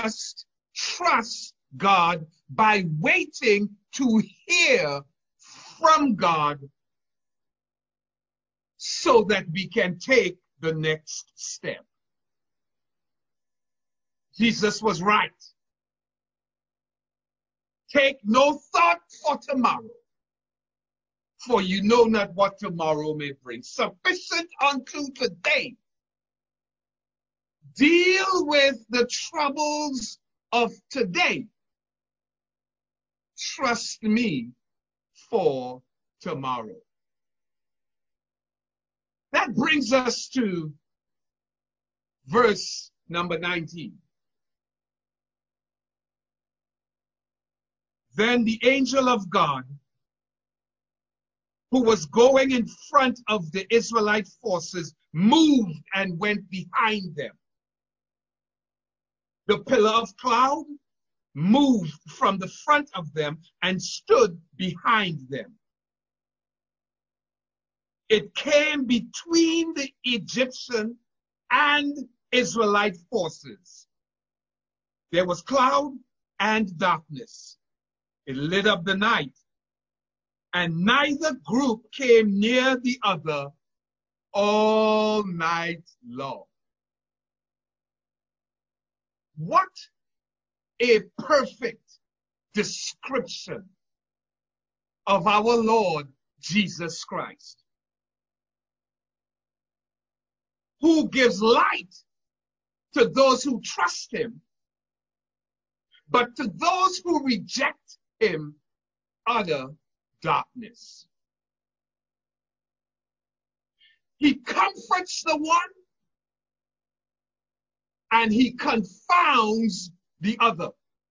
must trust God by waiting to hear from God so that we can take the next step. Jesus was right. Take no thought for tomorrow, for you know not what tomorrow may bring. Sufficient unto today. Deal with the troubles of today. Trust me for tomorrow. That brings us to verse number 19. Then the angel of God, who was going in front of the Israelite forces, moved and went behind them. The pillar of cloud moved from the front of them and stood behind them. It came between the Egyptian and Israelite forces. There was cloud and darkness. It lit up the night, and neither group came near the other all night long. What a perfect description of our Lord Jesus Christ, who gives light to those who trust him, but to those who reject him, utter darkness. He comforts the one and he confounds the other.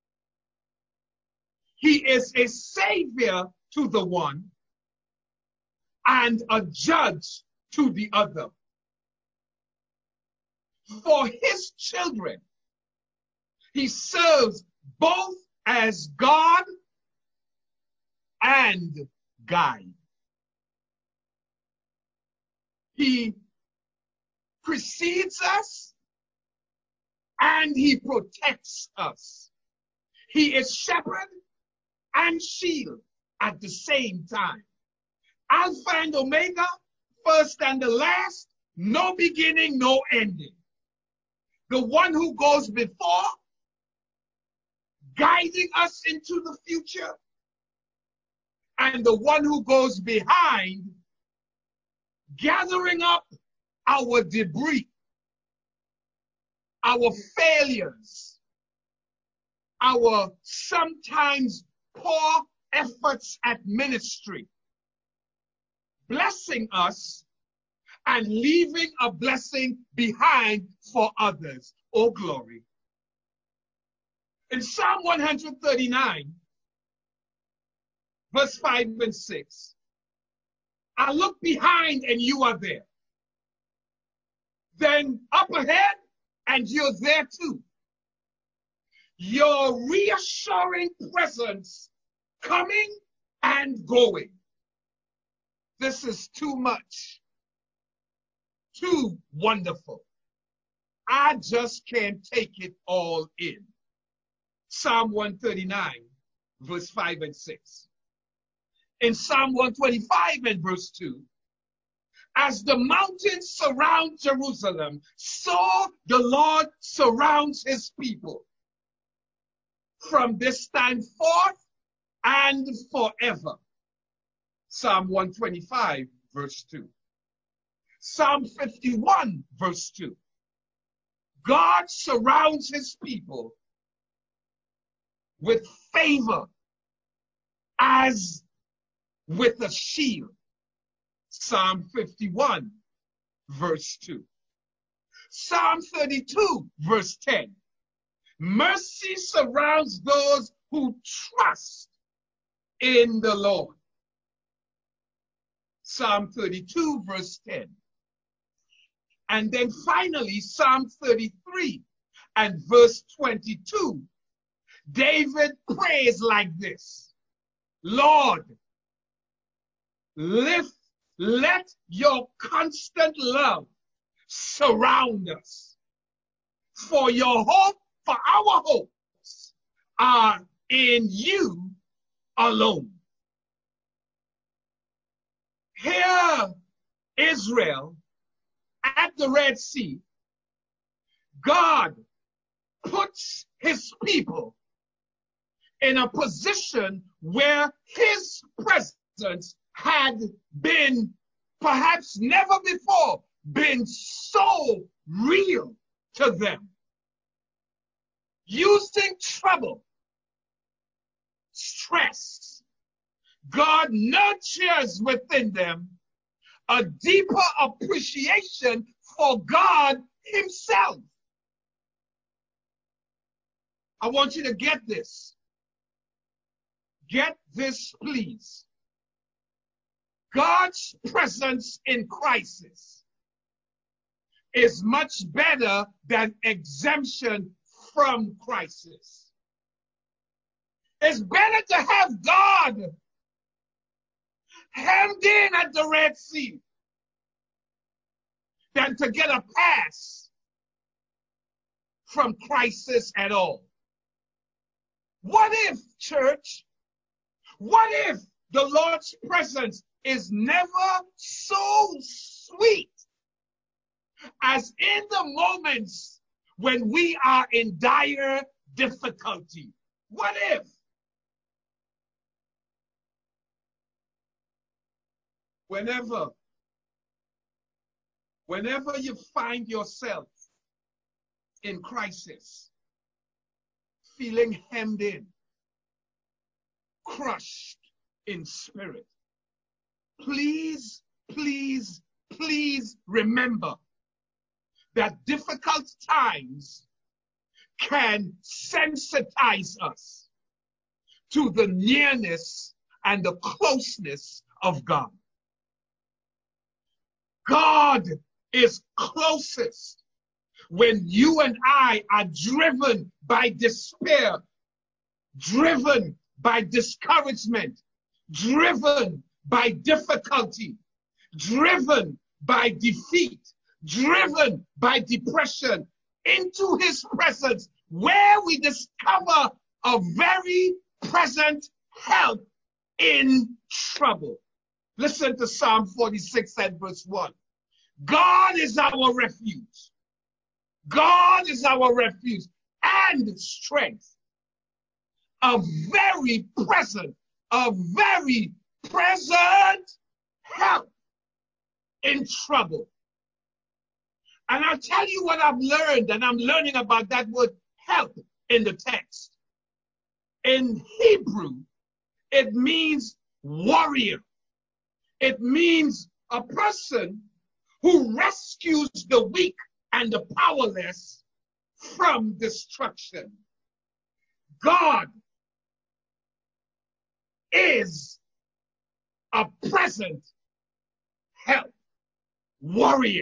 He is a savior to the one and a judge to the other. For his children, he serves both as God and guide. He precedes us and he protects us. He is shepherd and shield at the same time. Alpha and Omega, first and the last, no beginning, no ending. The one who goes before, guiding us into the future, and the one who goes behind, gathering up our debris, our failures, our sometimes poor efforts at ministry, blessing us and leaving a blessing behind for others. Oh, glory. In Psalm 139, verse 5 and 6, I look behind and you are there. Then up ahead and you're there too. Your reassuring presence coming and going. This is too much. Too wonderful. I just can't take it all in. Psalm 139, verse 5 and 6. In Psalm 125 and verse 2, as the mountains surround Jerusalem, so the Lord surrounds his people from this time forth and forever. Psalm 125, verse 2. Psalm 51, verse 2. God surrounds his people with favor as with a shield. Psalm 51, verse 2. Psalm 32, verse 10. Mercy surrounds those who trust in the Lord. Psalm 32, verse 10. And then finally, Psalm 33 and verse 22. David prays like this: Lord, let your constant love surround us. For your hope for our hopes are in you alone. Here, Israel, at the Red Sea, God puts his people in a position where his presence had been perhaps never before been so real to them. Using trouble, stress, God nurtures within them a deeper appreciation for God himself. I want you to get this. Get this, please. God's presence in crisis is much better than exemption from crisis. It's better to have God hemmed in at the Red Sea than to get a pass from crisis at all. What if, church? What if the Lord's presence is never so sweet as in the moments when we are in dire difficulty? What if? Whenever you find yourself in crisis, feeling hemmed in, crushed in spirit, please, please, please remember that difficult times can sensitize us to the nearness and the closeness of God. God is closest when you and I are driven by despair, driven by discouragement, driven by difficulty, driven by defeat, driven by depression, into his presence, where we discover a very present help in trouble. Listen to Psalm 46 and verse 1. God is our refuge. God is our refuge and strength. A very present help in trouble. And I'll tell you what I've learned, and I'm learning about that word help in the text. In Hebrew, it means warrior. It means a person who rescues the weak and the powerless from destruction. God is a present help, warrior.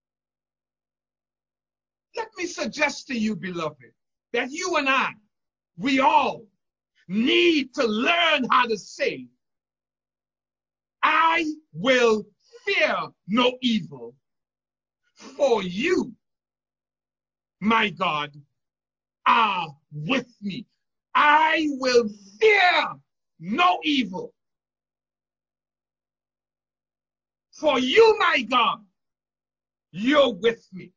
Let me suggest to you, beloved, that you and I, we all need to learn how to say, I will fear no evil, for you, my God, are with me. I will fear no evil, for you, my God, you're with me.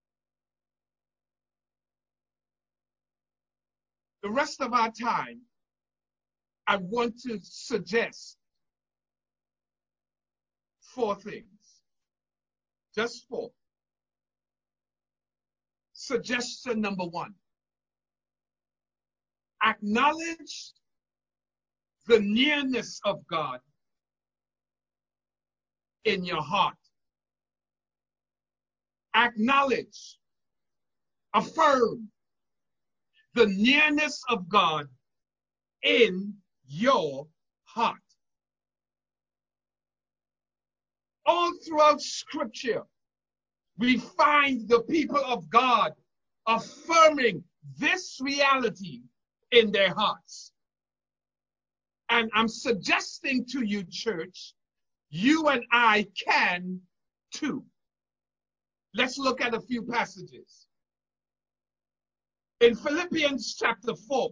The rest of our time, I want to suggest 4 things. Just 4. Suggestion number 1. Acknowledge the nearness of God in your heart. Acknowledge, affirm the nearness of God in your heart. All throughout Scripture, we find the people of God affirming this reality in their hearts. And I'm suggesting to you, church, you and I can too. Let's look at a few passages. In Philippians chapter 4,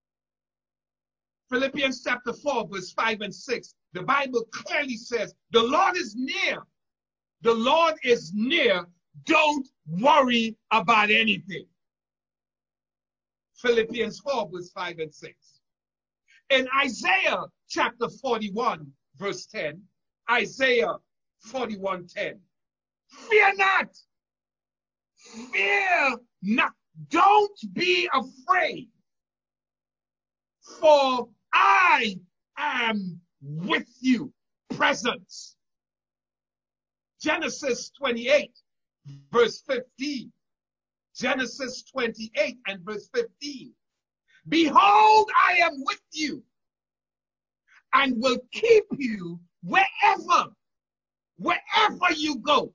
verse 5 and 6, the Bible clearly says, the Lord is near. The Lord is near. Don't worry about anything. Philippians 4, verse 5 and 6. In Isaiah chapter 41, verse 10, Isaiah 41:10. Fear not. Fear not. Don't be afraid. For I am with you. Presence. Genesis 28, verse 15. Genesis 28 and verse 15. Behold, I am with you and will keep you wherever you go.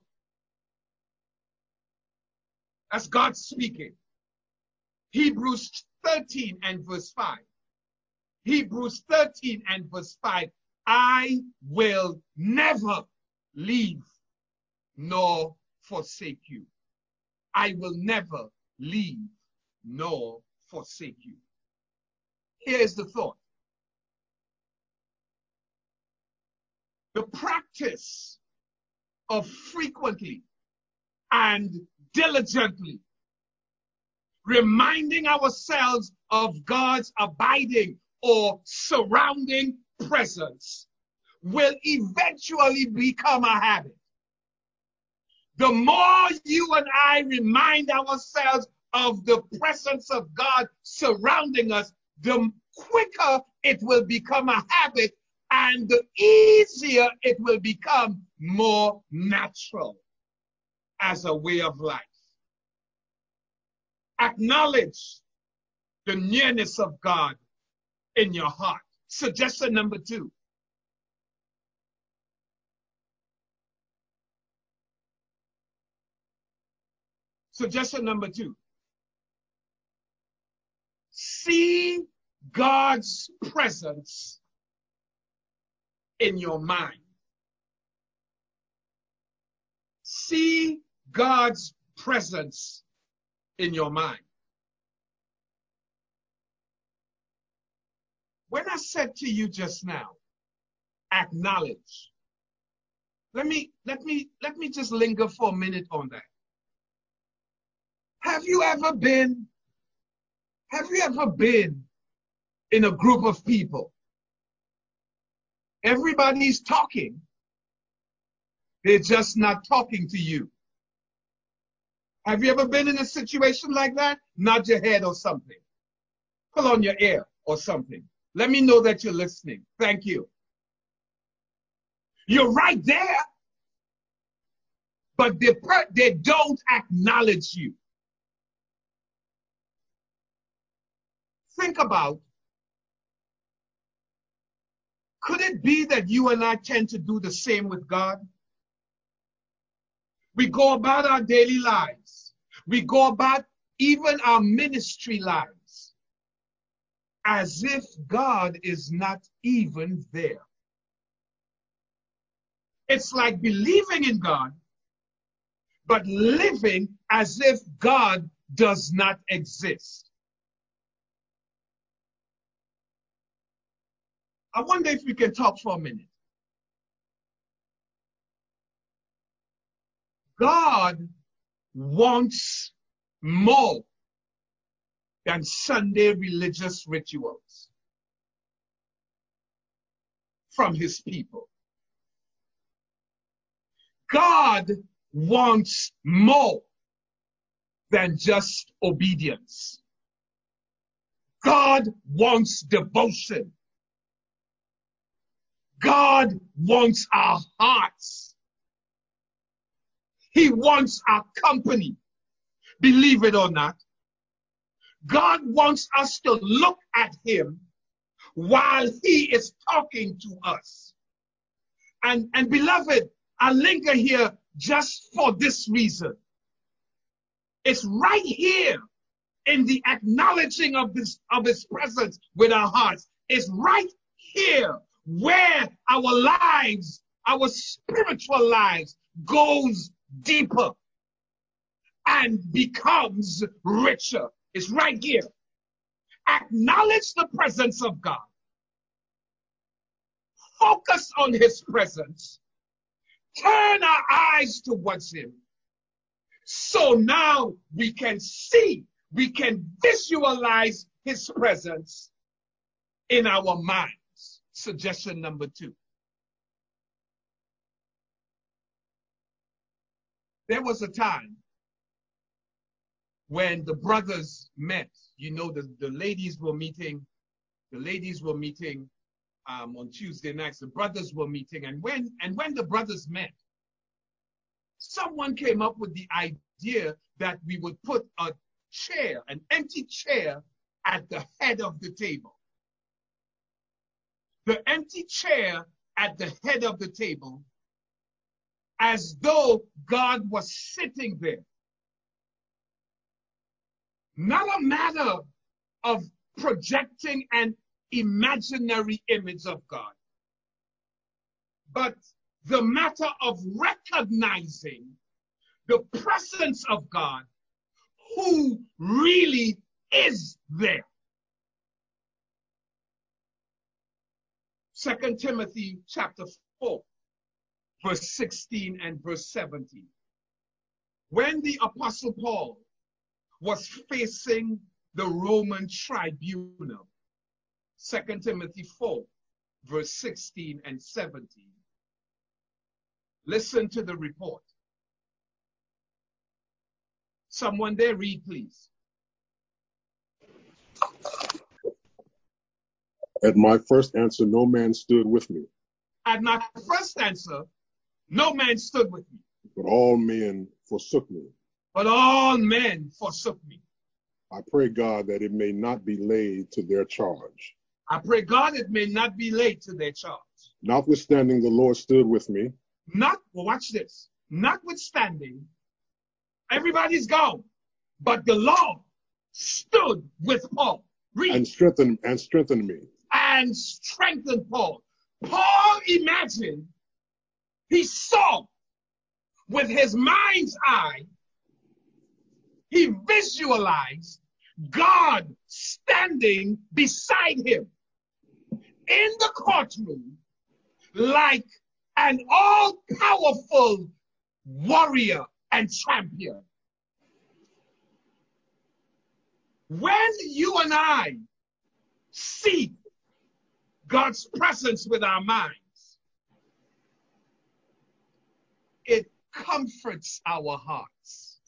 That's God speaking. Hebrews 13 and verse 5. Hebrews 13 and verse 5. I will never leave nor forsake you. I will never leave nor forsake you. Here's the thought. The practice of frequently and diligently reminding ourselves of God's abiding or surrounding presence will eventually become a habit. The more you and I remind ourselves of the presence of God surrounding us, the quicker it will become a habit and the easier it will become more natural as a way of life. Acknowledge the nearness of God in your heart. Suggestion number 2. Suggestion number 2. See God's presence in your mind. See God's presence in your mind. When I said to you just now, acknowledge. Let me just linger for a minute on that. Have you ever been in a group of people? Everybody's talking. They're just not talking to you. Have you ever been in a situation like that? Nod your head or something. Pull on your ear or something. Let me know that you're listening. Thank you. You're right there, but they don't acknowledge you. Think about, could it be that you and I tend to do the same with God? We go about our daily lives. We go about even our ministry lives as if God is not even there. It's like believing in God, but living as if God does not exist. I wonder if we can talk for a minute. God wants more than Sunday religious rituals from his people. God wants more than just obedience. God wants devotion. God wants our hearts. He wants our company. Believe it or not, God wants us to look at him while he is talking to us. And beloved, I linger here just for this reason. It's right here in the acknowledging of his presence with our hearts. It's right here where our lives, our spiritual lives, goes deeper and becomes richer. It's right here. Acknowledge the presence of God. Focus on his presence. Turn our eyes towards him. So now we can see, we can visualize his presence in our minds. Suggestion number 2. There was a time when the brothers met. You know, the ladies were meeting. The ladies were meeting on Tuesday nights. The brothers were meeting. And when the brothers met, someone came up with the idea that we would put a chair, an empty chair, at the head of the table. The empty chair at the head of the table, as though God was sitting there. Not a matter of projecting an imaginary image of God, but the matter of recognizing the presence of God who really is there. 2 Timothy chapter 4, verse 16 and verse 17. When the Apostle Paul was facing the Roman tribunal, 2 Timothy 4, verse 16 and 17. Listen to the report. Someone there, read, please. At my first answer, no man stood with me. At my first answer, no man stood with me. But all men forsook me. But all men forsook me. I pray God that it may not be laid to their charge. I pray God it may not be laid to their charge. Notwithstanding, the Lord stood with me. Watch this. Notwithstanding, everybody's gone, but the Lord stood with Paul. Read. And strengthened me. And strengthened Paul. Paul imagined, he saw with his mind's eye, he visualized God standing beside him in the courtroom like an all-powerful warrior and champion. When you and I see God's presence with our minds, it comforts our hearts.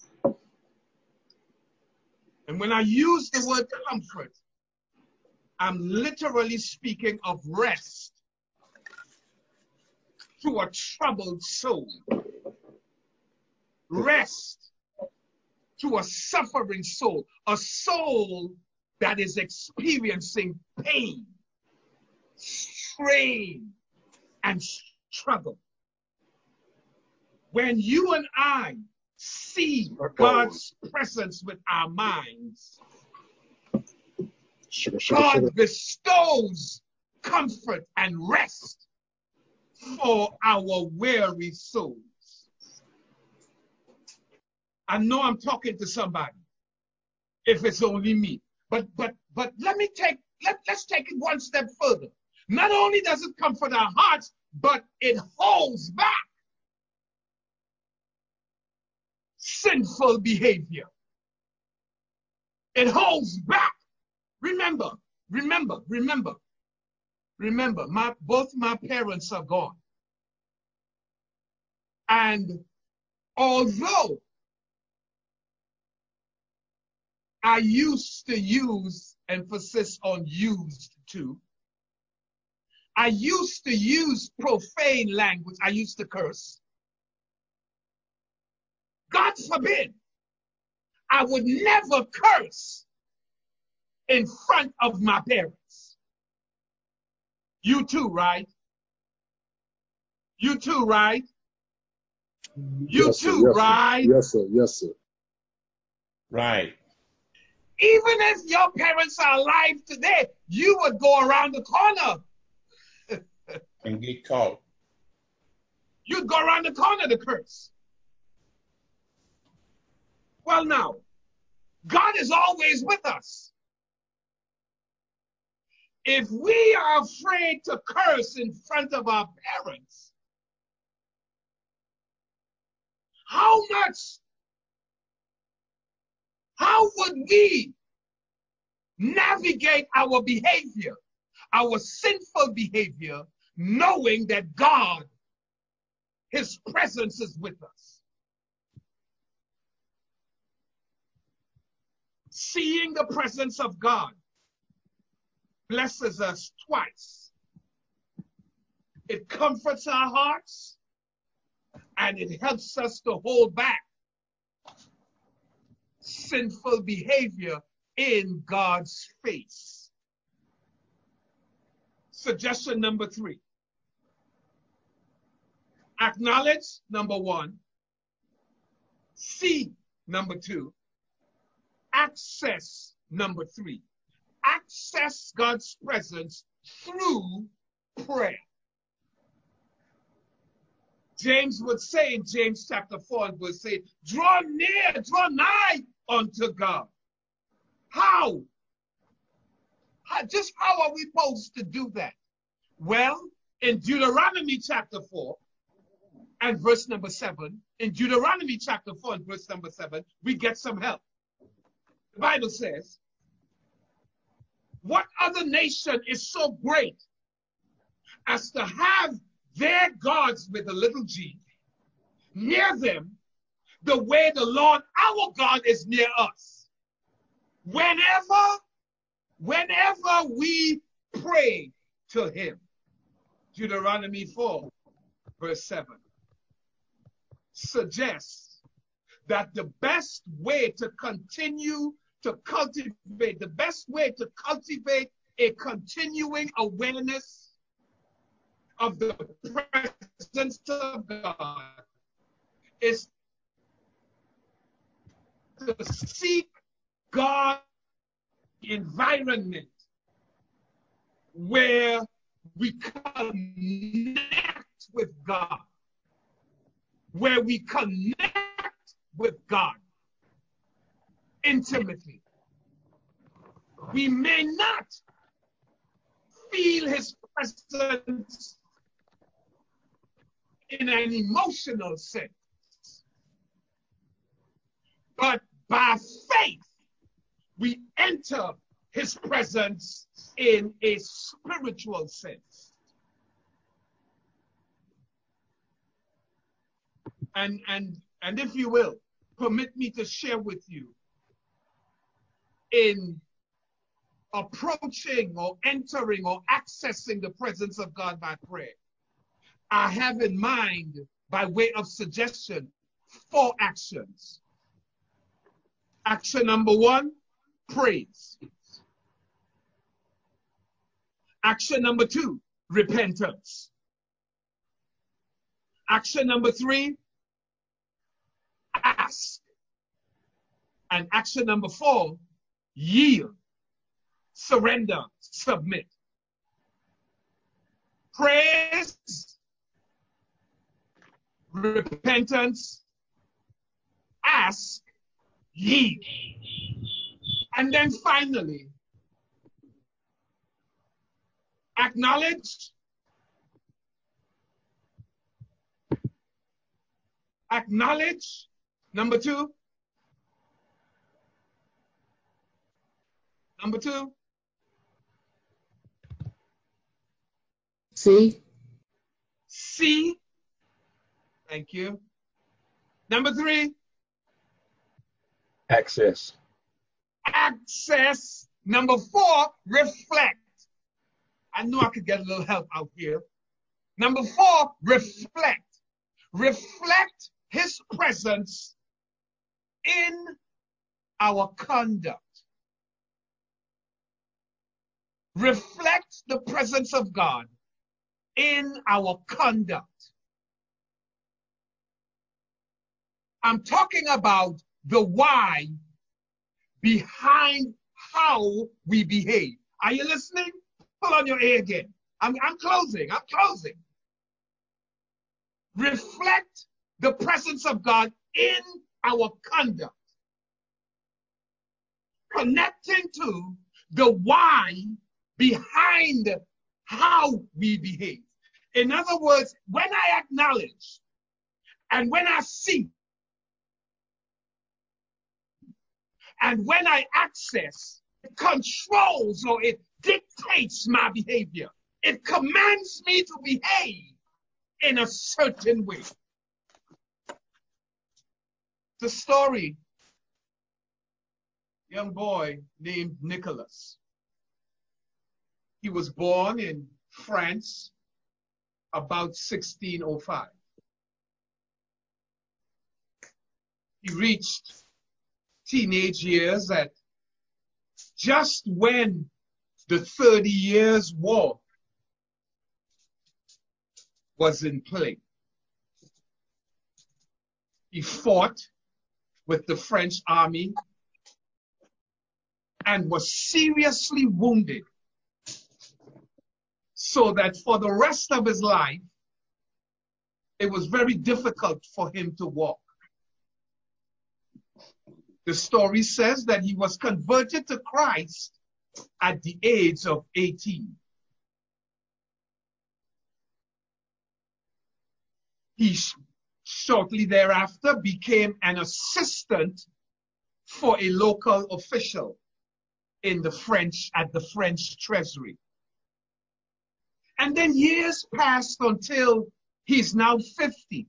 And when I use the word comfort, I'm literally speaking of rest to a troubled soul. Rest to a suffering soul, a soul that is experiencing pain, strain, and struggle. When you and I see God's presence with our minds, God bestows comfort and rest for our weary souls. I know I'm talking to somebody, if it's only me. But let's take it one step further. Not only does it comfort our hearts, but it holds back sinful behavior. It holds back. Remember, both my parents are gone. And although I used to use emphasis on used to, I used to use profane language. I used to curse. God forbid, I would never curse in front of my parents. You too, right? You too, right? You Yes, too, sir, yes, right? Sir. Yes, sir. Yes, sir. Right. Even if your parents are alive today, you would go around the corner And get caught. You'd go around the corner to curse. Well, now, God is always with us. If we are afraid to curse in front of our parents, how would we navigate our behavior, our sinful behavior, knowing that God, his presence is with us? Seeing the presence of God blesses us twice. It comforts our hearts and it helps us to hold back sinful behavior in God's face. Suggestion number 3. Acknowledge, number 1. See, number 2. Access, number 3. Access God's presence through prayer. James would say in James chapter 4 and verse 8, draw near, draw nigh unto God. How? Just how are we supposed to do that? Well, in Deuteronomy chapter 4 and verse number 7, in Deuteronomy chapter 4 and verse number 7, we get some help. The Bible says, what other nation is so great as to have their gods with a little g near them the way the Lord our God is near us? Whenever we pray to him. Deuteronomy 4 verse 7 suggests that the best way to continue to cultivate, the best way to cultivate a continuing awareness of the presence of God is to seek God's environment where we connect with God, where we connect with God intimately. We may not feel his presence in an emotional sense, but by faith, we enter his presence in a spiritual sense. And if you will, permit me to share with you, in approaching or entering or accessing the presence of God by prayer, I have in mind, by way of suggestion, 4 actions. Action number 1, praise. Action number 2, repentance. Action number 3, ask. And action number 4, yield, surrender, submit. Praise, repentance, ask, yield. And then finally, acknowledge, number 2. Number 2. See. Thank you. Number 3. Access. Number 4, reflect. I knew I could get a little help out here. Number 4, reflect. Reflect his presence in our conduct. Reflect the presence of God in our conduct. I'm talking about the why behind how we behave. Are you listening? Pull on your ear again. I'm closing. Reflect the presence of God in our conduct. connecting to the why behind how we behave. In other words, when I acknowledge and when I see and when I access, it controls or it dictates my behavior. It commands me to behave in a certain way. The story, young boy named Nicholas. He was born in France about 1605. He reached teenage years at just when the 30 Years' War was in play. He fought with the French army and was seriously wounded, so that for the rest of his life, it was very difficult for him to walk. The story says that he was converted to Christ at the age of 18. He shortly thereafter became an assistant for a local official at the French Treasury. And then years passed until he's now 50.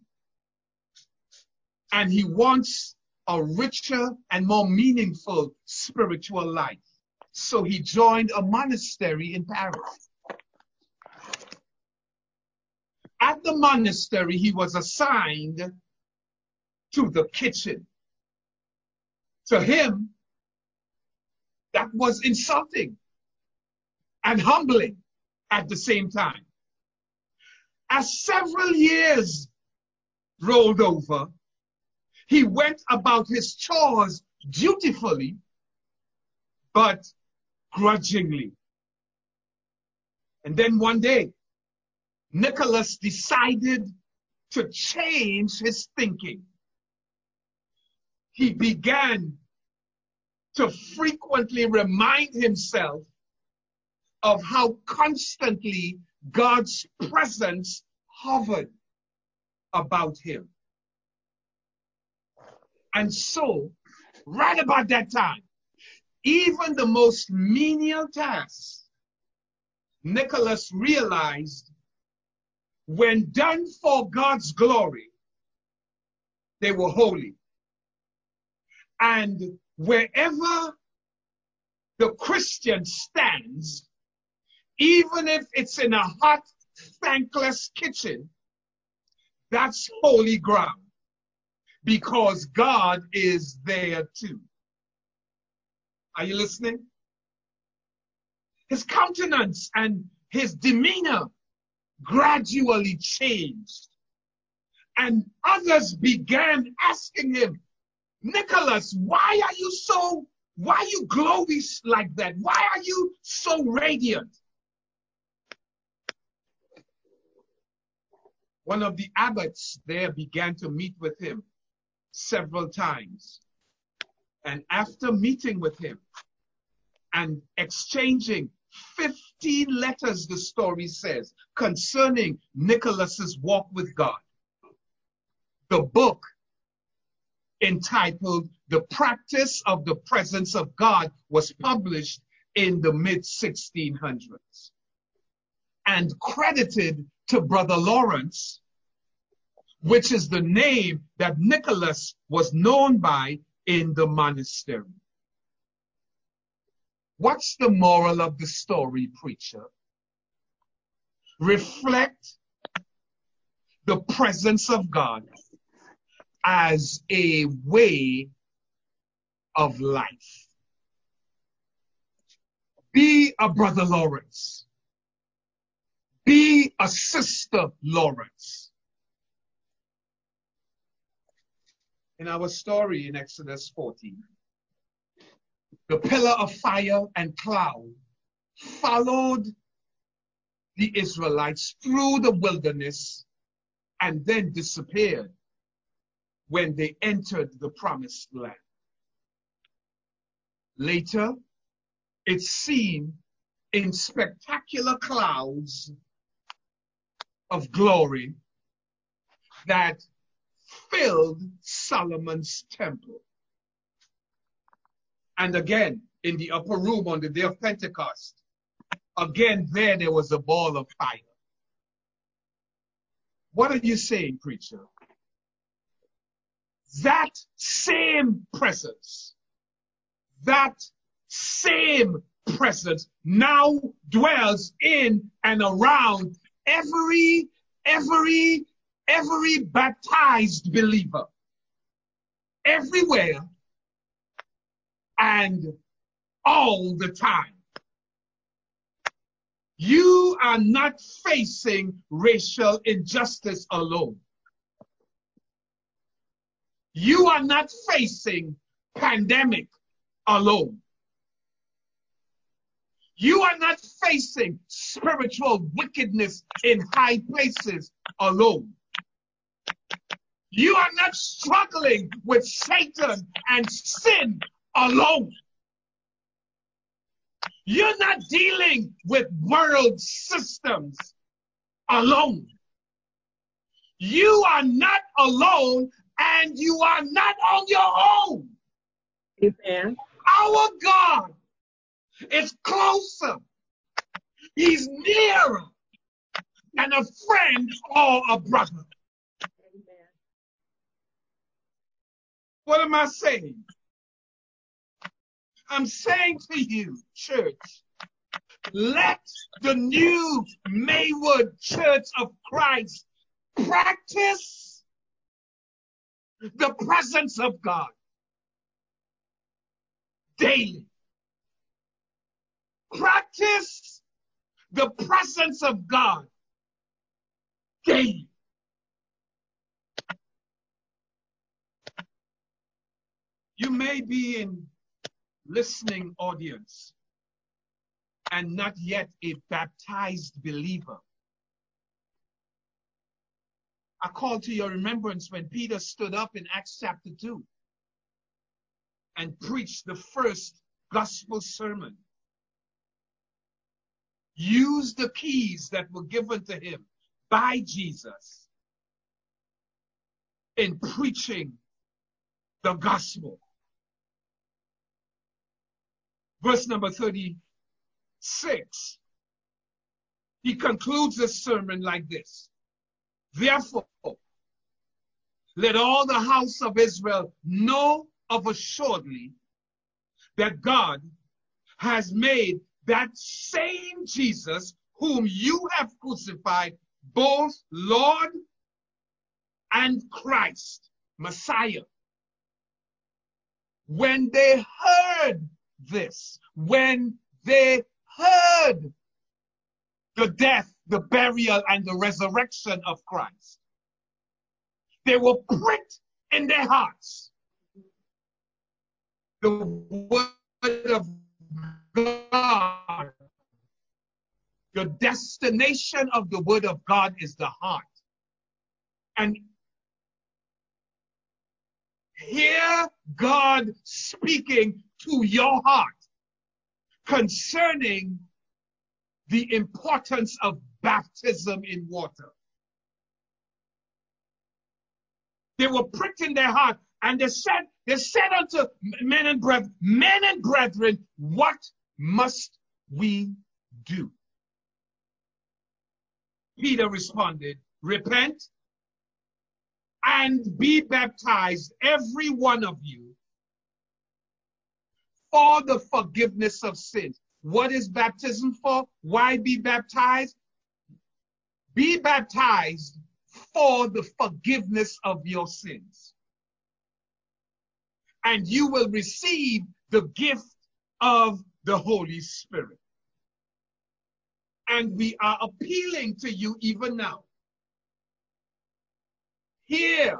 And he wants a richer and more meaningful spiritual life. So he joined a monastery in Paris. At the monastery, he was assigned to the kitchen. To him, that was insulting and humbling at the same time. As several years rolled over, he went about his chores dutifully, but grudgingly. And then one day, Nicholas decided to change his thinking. He began to frequently remind himself of how constantly God's presence hovered about him. And so, right about that time, even the most menial tasks, Nicholas realized, when done for God's glory, they were holy. And wherever the Christian stands, even if it's in a hot, thankless kitchen, that's holy ground, because God is there too. Are you listening? His countenance and his demeanor gradually changed. And others began asking him, Nicholas, why are you glowy like that? Why are you so radiant? One of the abbots there began to meet with him several times. And after meeting with him and exchanging 15 letters, the story says, concerning Nicholas's walk with God, the book entitled The Practice of the Presence of God was published in the mid-1600s and credited to Brother Lawrence, which is the name that Nicholas was known by in the monastery. What's the moral of the story, preacher? Reflect the presence of God as a way of life. Be a Brother Lawrence. Be a Sister Lawrence. In our story in Exodus 14, the pillar of fire and cloud followed the Israelites through the wilderness and then disappeared when they entered the promised land. Later, it's seen in spectacular clouds of glory that filled Solomon's temple. And again, in the upper room on the day of Pentecost, again, there was a ball of fire. What are you saying, preacher? That same presence now dwells in and around every baptized believer, everywhere and all the time. You are not facing racial injustice alone. You are not facing pandemic alone. You are not facing spiritual wickedness in high places alone. You are not struggling with Satan and sin alone. You're not dealing with world systems alone. You are not alone, and you are not on your own. Amen. Our God is closer. He's nearer than a friend or a brother. Amen. What am I saying? I'm saying to you, church, let the new Maywood Church of Christ practice the presence of God daily. Practice the presence of God daily. You may be in listening audience and not yet a baptized believer. I call to your remembrance when Peter stood up in Acts chapter 2 and preached the first gospel sermon. Used the keys that were given to him by Jesus in preaching the gospel. Verse number 36, he concludes the sermon like this. Therefore, let all the house of Israel know of assuredly that God has made that same Jesus whom you have crucified, both Lord and Christ, Messiah. When they heard this, when they heard the death, the burial, and the resurrection of Christ, they were pricked in their hearts. The word of God, the destination of the word of God is the heart. And hear God speaking to your heart concerning the importance of baptism in water. They were pricked in their heart, and they said unto men and brethren, what must we do? Peter responded, repent and be baptized, every one of you, for the forgiveness of sins. What is baptism for? Why be baptized? Be baptized for the forgiveness of your sins. And you will receive the gift of the Holy Spirit. And we are appealing to you even now. Hear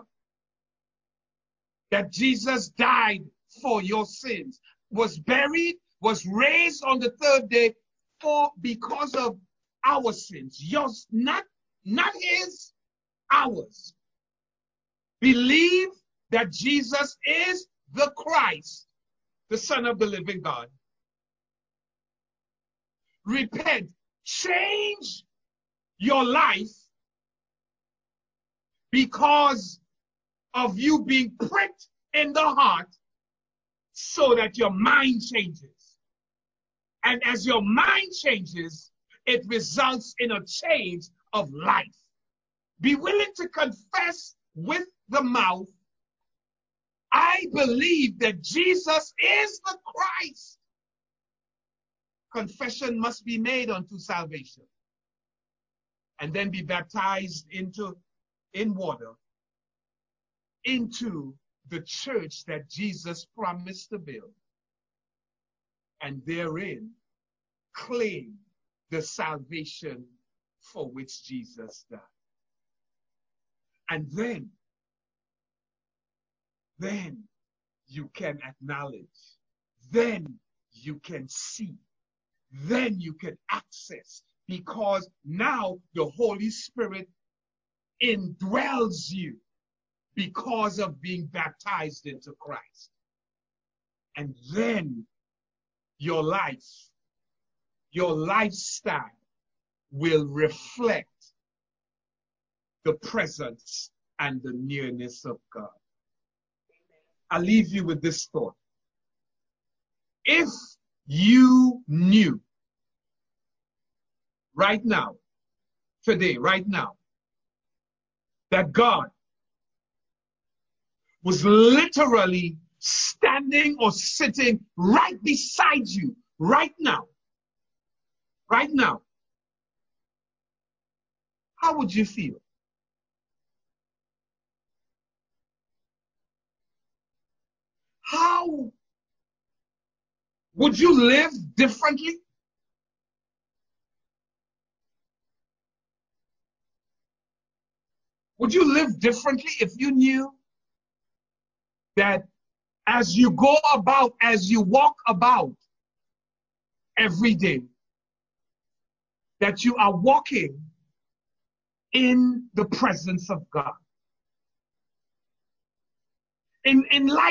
that Jesus died for your sins, was buried, was raised on the third day because of our sins. Yours, not his, ours. Believe that Jesus is the Christ, the Son of the living God. Repent. Change your life because of you being pricked in the heart so that your mind changes. And as your mind changes, it results in a change of life. Be willing to confess with the mouth, I believe that Jesus is the Christ. Confession must be made unto salvation. And then be baptized in water into the church that Jesus promised to build. And therein claim the salvation for which Jesus died. And then you can acknowledge, then you can see, then you can access, because now the Holy Spirit indwells you because of being baptized into Christ. And then your life, your lifestyle will reflect the presence and the nearness of God. I'll leave you with this thought. If you knew right now, today, right now, that God was literally standing or sitting right beside you, right now, how would you feel? How would you live differently? Would you live differently if you knew that as you go about, as you walk about every day, that you are walking in the presence of God? In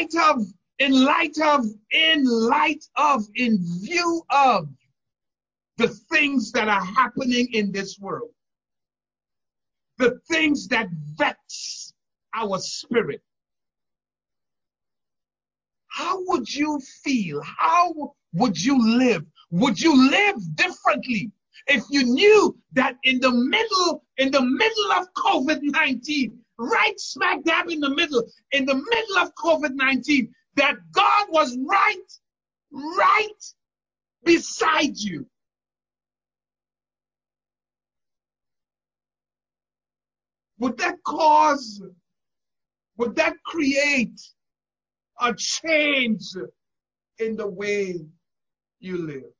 view of the things that are happening in this world, the things that vex our spirit, how would you feel? How would you live? Would you live differently if you knew that in the middle of COVID-19, right smack dab in the middle of COVID-19, that God was right beside you? Would that create a change in the way you live?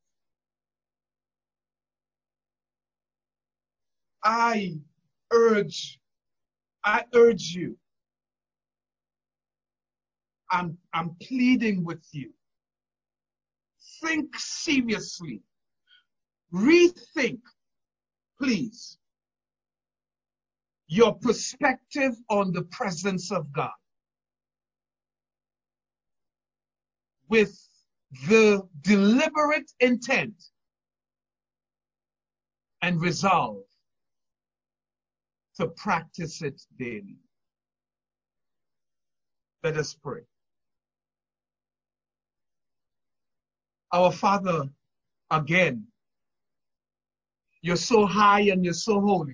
I urge you. I'm pleading with you. Think seriously. Rethink, please, your perspective on the presence of God with the deliberate intent and resolve to practice it daily. Let us pray. Our Father, again, you're so high and you're so holy.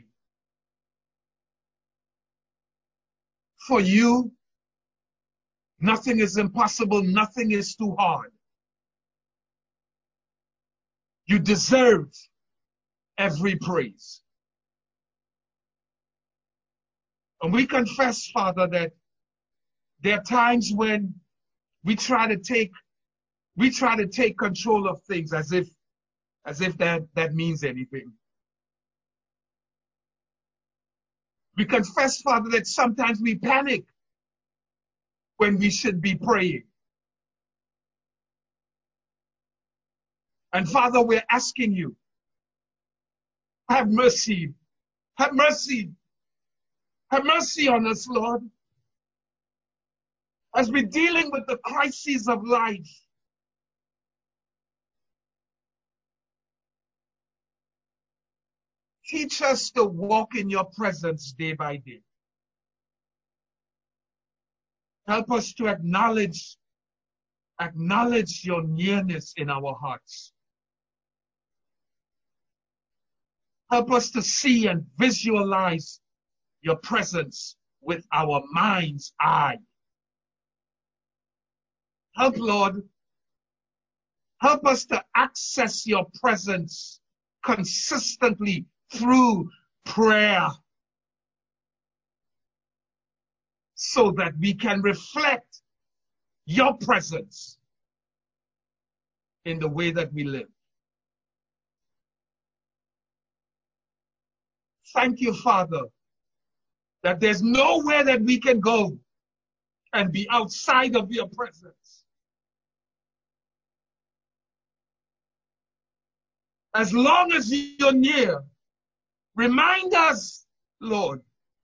For you, nothing is impossible, nothing is too hard. You deserve every praise. And we confess, Father, that there are times when we try to take control of things as if that means anything. We confess, Father, that sometimes we panic when we should be praying. And Father, we're asking you, have mercy. Have mercy. Have mercy on us, Lord. As we're dealing with the crises of life, Teach us to walk in your presence day by day. Help us to acknowledge your nearness in our hearts. Help us to see and visualize your presence with our mind's eye. Lord, help us to access your presence consistently through prayer so that we can reflect your presence in the way that we live. Thank you, Father, that there's nowhere that we can go and be outside of your presence. As long as you're near, remind us, Lord,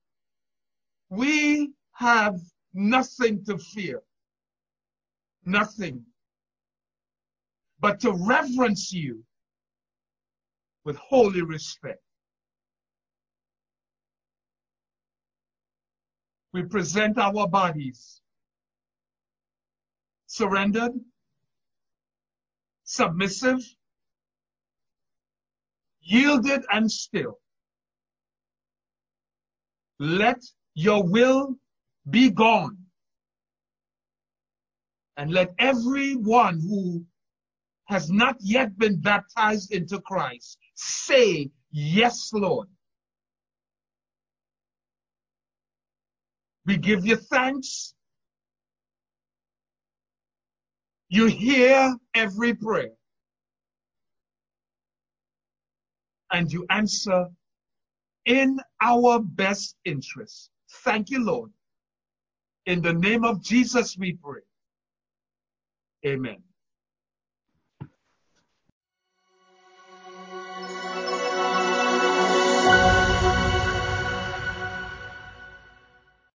we have nothing to fear, nothing, but to reverence you with holy respect. We present our bodies surrendered, submissive, yielded and still. Let your will be gone. And let everyone who has not yet been baptized into Christ say, yes, Lord. We give you thanks. You hear every prayer. And you answer in our best interest. Thank you, Lord. In the name of Jesus we pray. Amen.